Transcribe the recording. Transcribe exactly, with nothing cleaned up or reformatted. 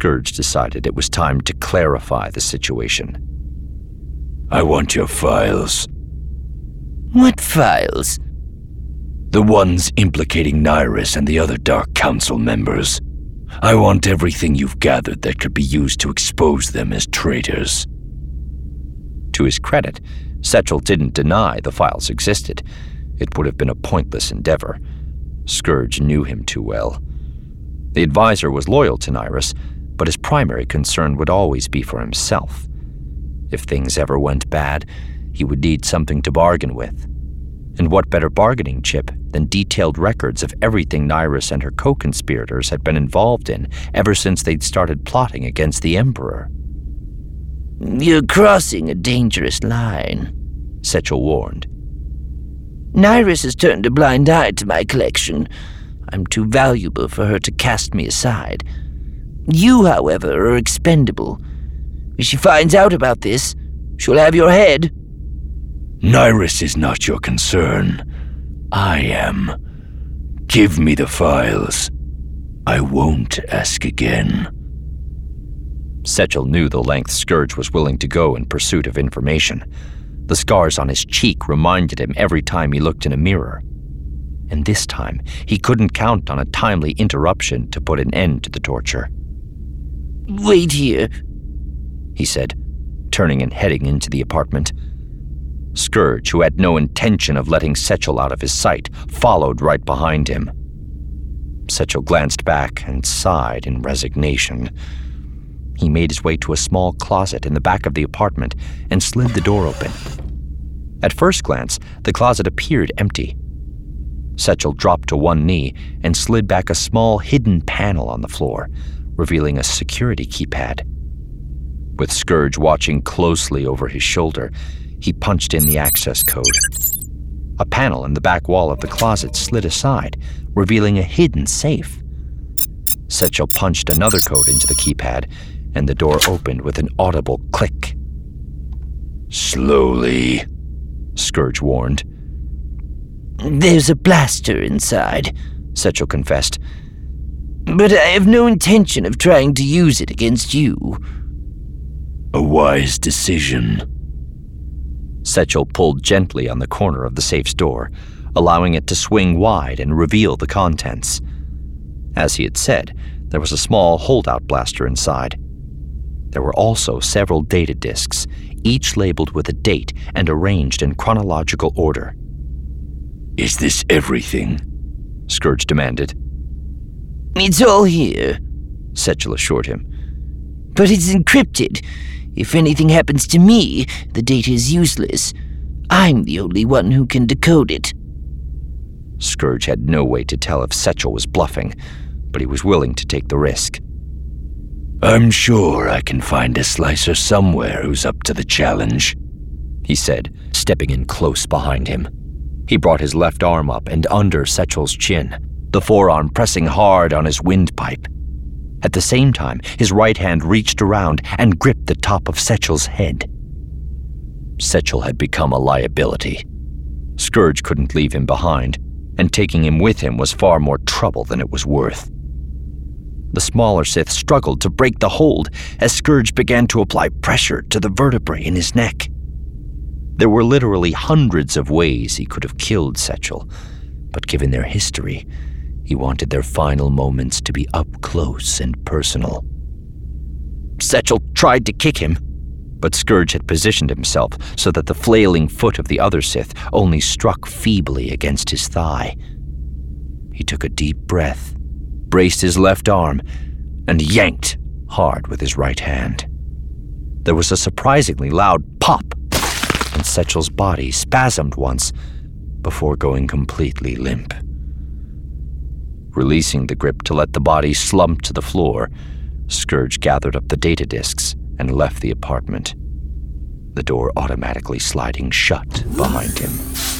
Scourge decided it was time to clarify the situation. I want your files. What files? The ones implicating Nyrus and the other Dark Council members. I want everything you've gathered that could be used to expose them as traitors. To his credit, Setchel didn't deny the files existed. It would have been a pointless endeavor. Scourge knew him too well. The advisor was loyal to Nyrus, but his primary concern would always be for himself. If things ever went bad, he would need something to bargain with. And what better bargaining chip than detailed records of everything Nyrus and her co-conspirators had been involved in ever since they'd started plotting against the Emperor? You're crossing a dangerous line, Setchel warned. Nyrus has turned a blind eye to my collection. I'm too valuable for her to cast me aside. You, however, are expendable. If she finds out about this, she'll have your head. Nyrus is not your concern. I am. Give me the files. I won't ask again. Setchel knew the length Scourge was willing to go in pursuit of information. The scars on his cheek reminded him every time he looked in a mirror. And this time, he couldn't count on a timely interruption to put an end to the torture. Wait here, he said, turning and heading into the apartment. Scourge, who had no intention of letting Setchel out of his sight, followed right behind him. Setchel glanced back and sighed in resignation. He made his way to a small closet in the back of the apartment and slid the door open. At first glance, the closet appeared empty. Setchel dropped to one knee and slid back a small hidden panel on the floor, revealing a security keypad. With Scourge watching closely over his shoulder, he punched in the access code. A panel in the back wall of the closet slid aside, revealing a hidden safe. Setchel punched another code into the keypad, and the door opened with an audible click. Slowly, Scourge warned. There's a blaster inside, Setchel confessed. But I have no intention of trying to use it against you. A wise decision. Setchel pulled gently on the corner of the safe's door, allowing it to swing wide and reveal the contents. As he had said, there was a small holdout blaster inside. There were also several data disks, each labeled with a date and arranged in chronological order. Is this everything? Scourge demanded. It's all here, Setchel assured him. But it's encrypted. If anything happens to me, the data is useless. I'm the only one who can decode it. Scourge had no way to tell if Setchel was bluffing, but he was willing to take the risk. I'm sure I can find a slicer somewhere who's up to the challenge, he said, stepping in close behind him. He brought his left arm up and under Setchel's chin, the forearm pressing hard on his windpipe. At the same time, his right hand reached around and gripped the top of Setchel's head. Setchel had become a liability. Scourge couldn't leave him behind, and taking him with him was far more trouble than it was worth. The smaller Sith struggled to break the hold as Scourge began to apply pressure to the vertebrae in his neck. There were literally hundreds of ways he could have killed Setchel, but given their history, he wanted their final moments to be up close and personal. Setchel tried to kick him, but Scourge had positioned himself so that the flailing foot of the other Sith only struck feebly against his thigh. He took a deep breath, braced his left arm, and yanked hard with his right hand. There was a surprisingly loud pop, and Setchel's body spasmed once before going completely limp. Releasing the grip to let the body slump to the floor, Scourge gathered up the data disks and left the apartment, the door automatically sliding shut behind him.